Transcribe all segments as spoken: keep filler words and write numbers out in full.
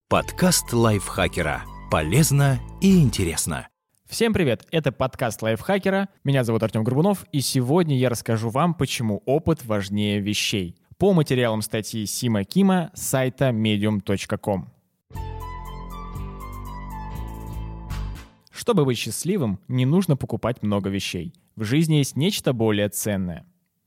Подкаст лайфхакера. Полезно и интересно. Всем привет, это подкаст лайфхакера. Меня зовут Артем Горбунов, и сегодня я расскажу вам, почему опыт важнее вещей. По материалам статьи Сима Кима с сайта медиум точка ком. Чтобы быть счастливым, не нужно покупать много вещей. В жизни есть нечто более ценное.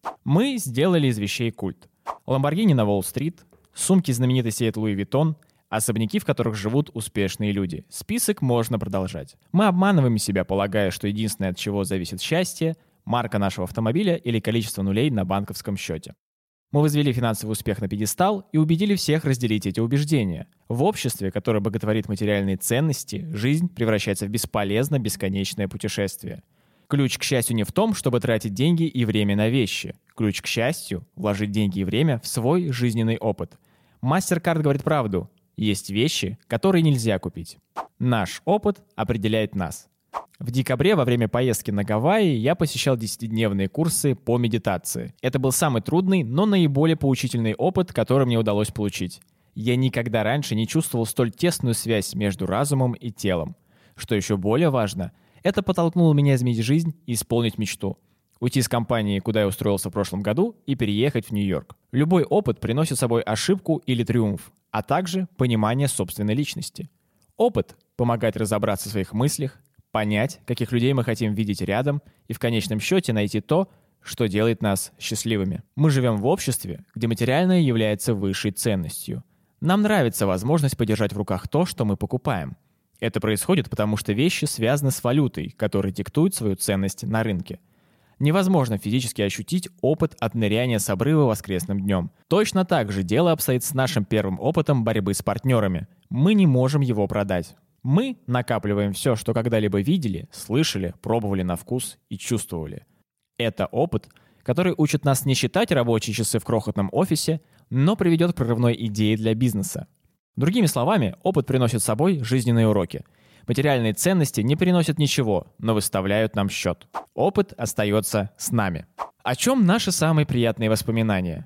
Мы сделали из вещей культ. Ламборгини на Уолл-стрит, сумки знаменитой сети Луи Виттон, особняки, в которых живут успешные люди. Список можно продолжать. Мы обманываем себя, полагая, что единственное, от чего зависит счастье – марка нашего автомобиля или количество нулей на банковском счете. Мы возвели финансовый успех на пьедестал и убедили всех разделить эти убеждения. В обществе, которое боготворит материальные ценности, жизнь превращается в бесполезно бесконечное путешествие. Ключ к счастью не в том, чтобы тратить деньги и время на вещи. Ключ к счастью – вложить деньги и время в свой жизненный опыт. MasterCard говорит правду. Есть вещи, которые нельзя купить. Наш опыт определяет нас. В декабре во время поездки на Гавайи я посещал десятидневные курсы по медитации. Это был самый трудный, но наиболее поучительный опыт, который мне удалось получить. Я никогда раньше не чувствовал столь тесную связь между разумом и телом. Что еще более важно, это подтолкнуло меня изменить жизнь и исполнить мечту. Уйти из компании, куда я устроился в прошлом году, и переехать в Нью-Йорк. Любой опыт приносит с собой ошибку или триумф, а также понимание собственной личности. Опыт помогает разобраться в своих мыслях, понять, каких людей мы хотим видеть рядом, и в конечном счете найти то, что делает нас счастливыми. Мы живем в обществе, где материальное является высшей ценностью. Нам нравится возможность подержать в руках то, что мы покупаем. Это происходит потому, что вещи связаны с валютой, которая диктует свою ценность на рынке. Невозможно физически ощутить опыт от ныряния с обрыва воскресным днем. Точно так же дело обстоит с нашим первым опытом борьбы с партнерами. Мы не можем его продать. Мы накапливаем все, что когда-либо видели, слышали, пробовали на вкус и чувствовали. Это опыт, который учит нас не считать рабочие часы в крохотном офисе, но приведет к прорывной идее для бизнеса. Другими словами, опыт приносит с собой жизненные уроки. Материальные ценности не приносят ничего, но выставляют нам счет. Опыт остается с нами. О чем наши самые приятные воспоминания?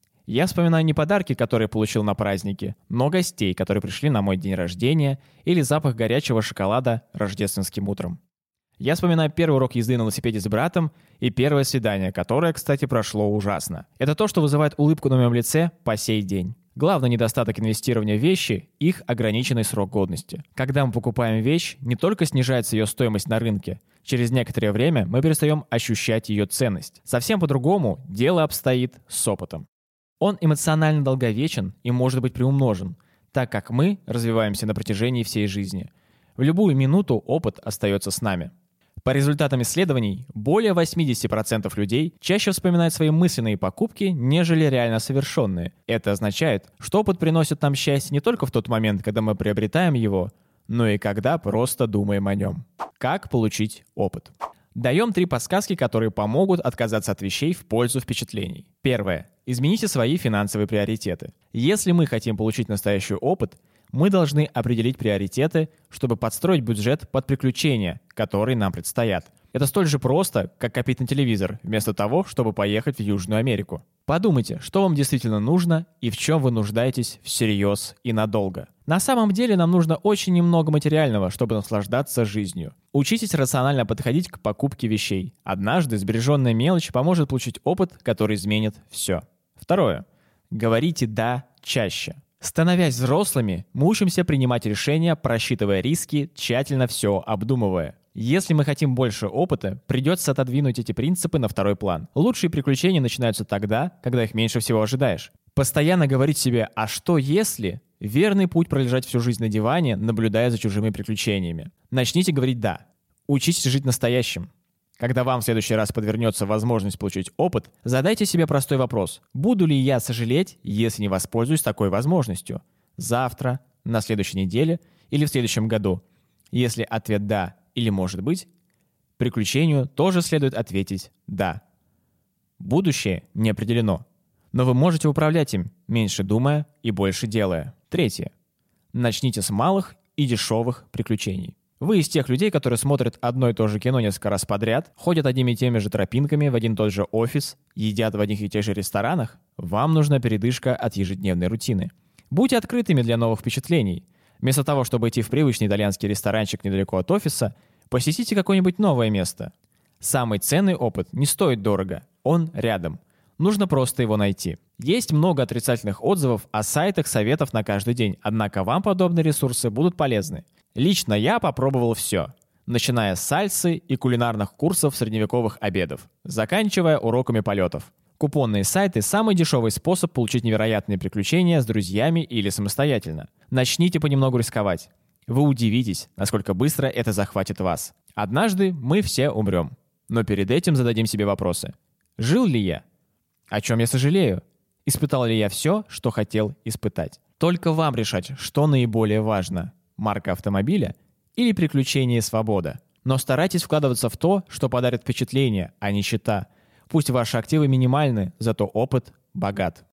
Я вспоминаю не подарки, которые получил на празднике, но гостей, которые пришли на мой день рождения, или запах горячего шоколада рождественским утром. Я вспоминаю первый урок езды на велосипеде с братом и первое свидание, которое, кстати, прошло ужасно. Это то, что вызывает улыбку на моем лице по сей день. Главный недостаток инвестирования в вещи – их ограниченный срок годности. Когда мы покупаем вещь, не только снижается ее стоимость на рынке, через некоторое время мы перестаем ощущать ее ценность. Совсем по-другому дело обстоит с опытом. Он эмоционально долговечен и может быть приумножен, так как мы развиваемся на протяжении всей жизни. В любую минуту опыт остается с нами. По результатам исследований, более восемьдесят процентов людей чаще вспоминают свои мысленные покупки, нежели реально совершенные. Это означает, что опыт приносит нам счастье не только в тот момент, когда мы приобретаем его, но и когда просто думаем о нем. Как получить опыт? Даем три подсказки, которые помогут отказаться от вещей в пользу впечатлений. Первое. Измените свои финансовые приоритеты. Если мы хотим получить настоящий опыт, мы должны определить приоритеты, чтобы подстроить бюджет под приключения, которые нам предстоят. Это столь же просто, как копить на телевизор, вместо того, чтобы поехать в Южную Америку. Подумайте, что вам действительно нужно и в чем вы нуждаетесь всерьез и надолго. На самом деле нам нужно очень немного материального, чтобы наслаждаться жизнью. Учитесь рационально подходить к покупке вещей. Однажды сбереженная мелочь поможет получить опыт, который изменит все. Второе. Говорите «да» чаще. Становясь взрослыми, мы учимся принимать решения, просчитывая риски, тщательно все обдумывая. Если мы хотим больше опыта, придется отодвинуть эти принципы на второй план. Лучшие приключения начинаются тогда, когда их меньше всего ожидаешь. Постоянно говорить себе «а что если?» – верный путь пролежать всю жизнь на диване, наблюдая за чужими приключениями. Начните говорить «да». Учитесь жить настоящим. Когда вам в следующий раз подвернется возможность получить опыт, задайте себе простой вопрос. Буду ли я сожалеть, если не воспользуюсь такой возможностью? Завтра, на следующей неделе или в следующем году? Если ответ «да» или «может быть», приключению тоже следует ответить «да». Будущее не определено, но вы можете управлять им, меньше думая и больше делая. Третье. Начните с малых и дешевых приключений. Вы из тех людей, которые смотрят одно и то же кино несколько раз подряд, ходят одними и теми же тропинками в один и тот же офис, едят в одних и тех же ресторанах? Вам нужна передышка от ежедневной рутины. Будьте открытыми для новых впечатлений. Вместо того, чтобы идти в привычный итальянский ресторанчик недалеко от офиса, посетите какое-нибудь новое место. Самый ценный опыт не стоит дорого, он рядом. Нужно просто его найти. Есть много отрицательных отзывов о сайтах советов на каждый день, однако вам подобные ресурсы будут полезны. Лично я попробовал все, начиная с сальсы и кулинарных курсов средневековых обедов, заканчивая уроками полетов. Купонные сайты – самый дешевый способ получить невероятные приключения с друзьями или самостоятельно. Начните понемногу рисковать. Вы удивитесь, насколько быстро это захватит вас. Однажды мы все умрем. Но перед этим зададим себе вопросы. Жил ли я? О чем я сожалею? Испытал ли я все, что хотел испытать? Только вам решать, что наиболее важно – марка автомобиля или приключения и свобода. Но старайтесь вкладываться в то, что подарит впечатление, а не счета. Пусть ваши активы минимальны, зато опыт богат.